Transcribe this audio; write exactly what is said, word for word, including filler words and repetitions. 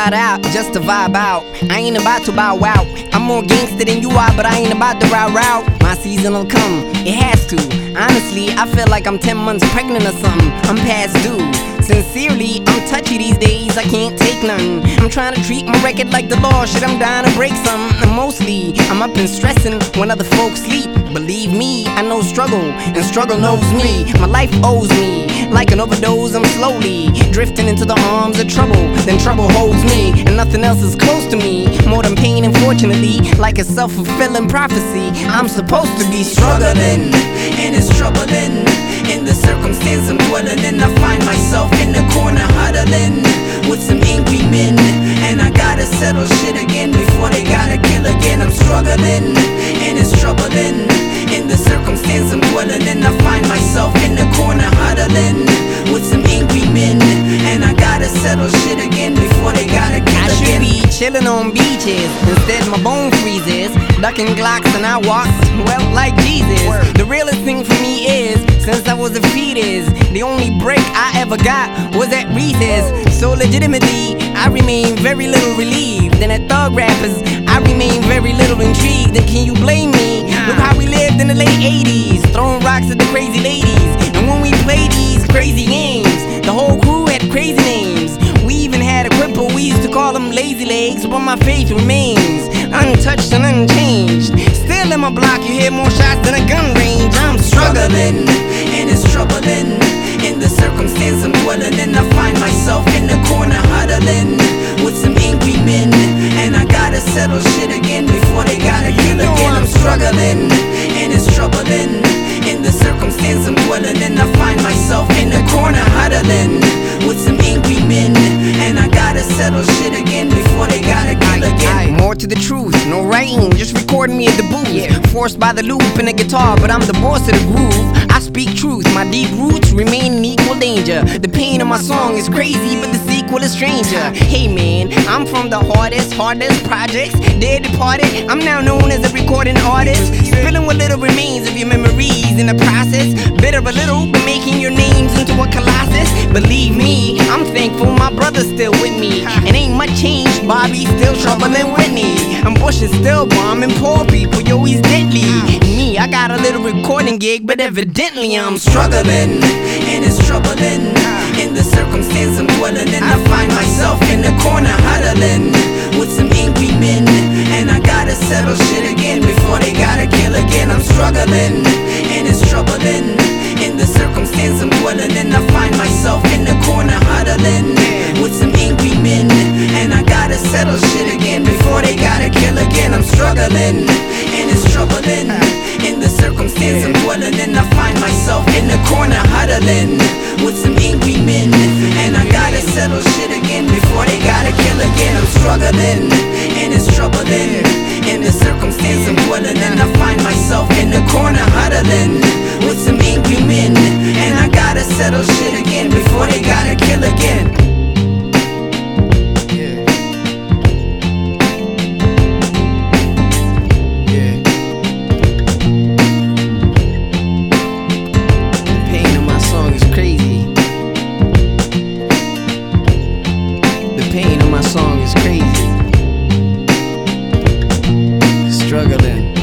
ride out just to vibe out. I ain't about to bow out. I'm more gangster than you are, but I ain't about to ride route. My season will come, it has to. Honestly, I feel like I'm ten months pregnant or something. I'm past due. Sincerely, I'm touchy these days, I can't take none. I'm trying to treat my record like the law, shit, I'm dying to break something. And mostly, I'm up and stressing when other folks sleep. Believe me, I know struggle, and struggle knows me. My life owes me, like an overdose, I'm slowly drifting into the arms of trouble. Then trouble holds me, and nothing else is close to me. More than pain, unfortunately, like a self-fulfilling prophecy. I'm supposed to be struggling, and it's troubling. In the circumstance I'm dwelling in, I find myself in the corner huddling with some angry men, and I gotta settle shit again before they gotta kill again. I'm struggling, and it's troubling. In the circumstance I'm dwelling in, I find myself in the corner huddling with some angry men, and I gotta settle shit again before they gotta kill again. I should be chilling on beaches, instead my bone freezes, ducking Glocks and I walk, well, like Jesus. The realest thing for me is, since I was a fetus, the only break I ever got was at Reese's. So legitimately, I remain very little relieved. And at Thug Rappers, I remain very little intrigued. And can you blame me? Look how we lived in the late eighties, throwing rocks at the crazy ladies. And when we played these crazy games, the whole crew had crazy names. We even had a cripple, we used to call him Lazy Legs. But my faith remains untouched and unchanged. Still in my block, you hear more shots than a gun range. I'm struggling, and it's troubling. In the circumstance I'm dwelling in, I find myself in the corner huddling with some angry men, and I gotta settle shit again before they gotta kill again. I'm struggling, and it's troubling. In the circumstance I'm dwelling in, I find myself in the corner huddling with some angry men, and I gotta settle shit again before they gotta kill again. More to the truth, no writing, just recording me at the booth. Yeah. Forced by the loop and the guitar, but I'm the boss of the groove. I speak truth, my deep roots remain in equal danger. The pain of my song is crazy, but the sequel is stranger. Hey man, I'm from the hardest, hardest projects. Dead departed, I'm now known as a recording artist. Spilling what little remains of your memories in the process. Bitter a little, but making your names into a colossus. Believe me, I'm thankful my brother's still with me. And ain't much changed, Bobby still troubling Whitney. And Bush is still bombing poor people, yo, he's deadly. Me, I got a little recording gig, but evidently I'm struggling, and it's troubling. In the circumstance I'm dwelling in, I find myself in the corner huddling with some angry men, and I gotta settle shit again before they gotta kill again. I'm struggling, and it's troubling. In the circumstance I'm dwelling in, I find myself in the corner huddling with some angry men, and I gotta settle shit again before they gotta kill again. I'm struggling, and it's troubling. In the circumstance I'm dwelling in, I find myself in the corner huddling with some angry men, and I gotta settle shit again before they gotta kill again. I'm struggling, and it's troubling. In the circumstance I'm dwelling in, I find myself in the corner huddling with some angry men, and I gotta settle shit again before they gotta kill again. Pain of my song is crazy. Struggling.